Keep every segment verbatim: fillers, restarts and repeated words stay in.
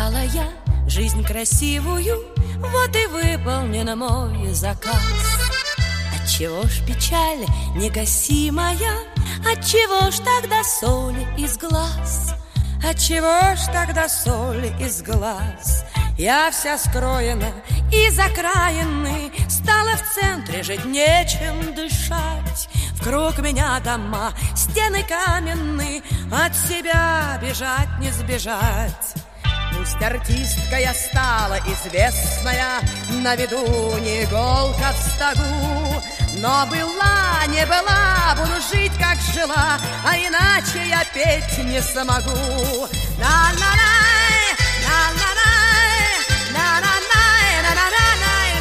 Искала я жизнь красивую, вот и выполнен мой заказ. Отчего ж печаль негасимая, отчего ж тогда соль из глаз? Отчего ж тогда соль из глаз? Я вся скроена и закраены, стала в центре жить, нечем дышать. Вкруг меня дома, стены каменные, от себя бежать не сбежать. Пусть артистка я стала известная, на виду не иголка в стогу, но была, не была, буду жить, как жила, а иначе я петь не смогу. На-на-най, на-на-най, на-на-най, на-на-най,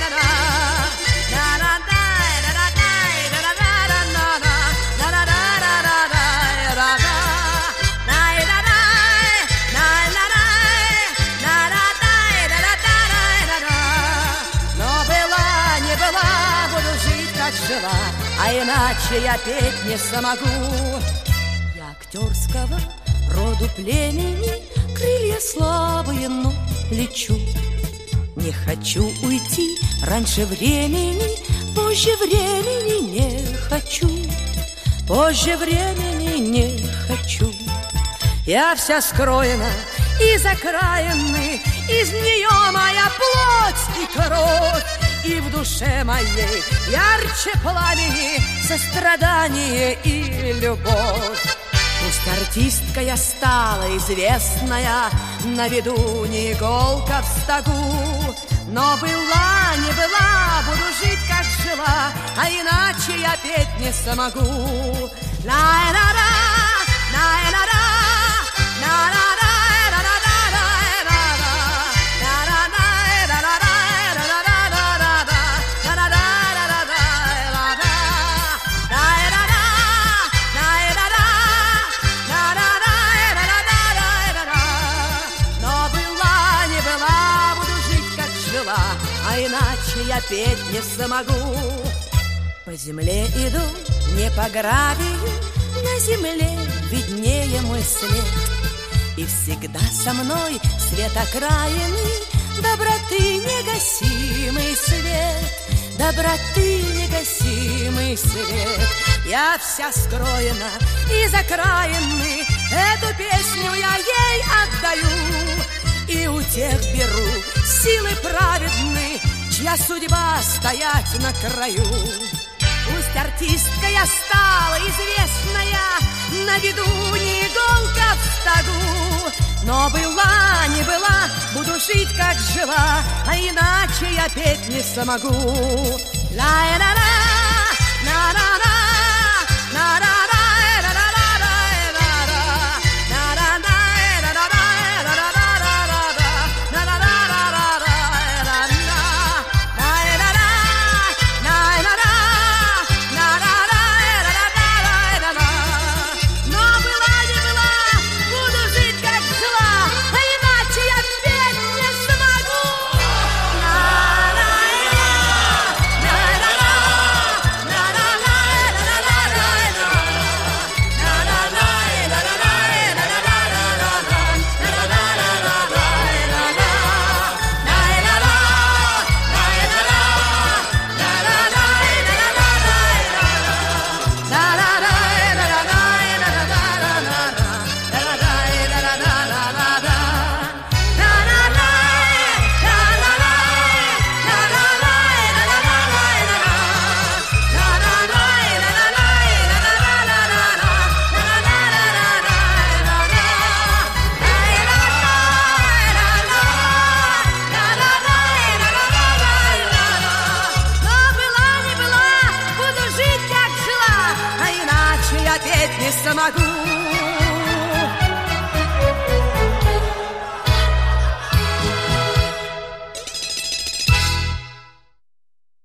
а иначе я петь не смогу. Я актерского роду племени, крылья слабые, но лечу. Не хочу уйти раньше времени, позже времени не хочу. Позже времени не хочу. Я вся скроена и закраены, из нее моя плоть и кровь. И в душе моей ярче пламени сострадание и любовь. Пусть артистка я стала известная, на виду не иголка в стогу, но была, не была, буду жить, как жила, а иначе я петь не смогу. На-на-на, на-на-на, на-на-на. А иначе я петь не смогу. По земле иду, не по гравию, на земле виднее мой след. И всегда со мной свет окраины, доброты негасимый свет, доброты негасимый свет. Я вся скроена и закраены, эту песню я ей отдаю. И у тех беру силы праведны, чья судьба стоять на краю. Пусть артистка я стала известная, на виду не иголка в стогу, но была, не была, буду жить, как жила, а иначе я петь не смогу. Ла-ла-ла, на-на-на, на-на-на. Не смогу.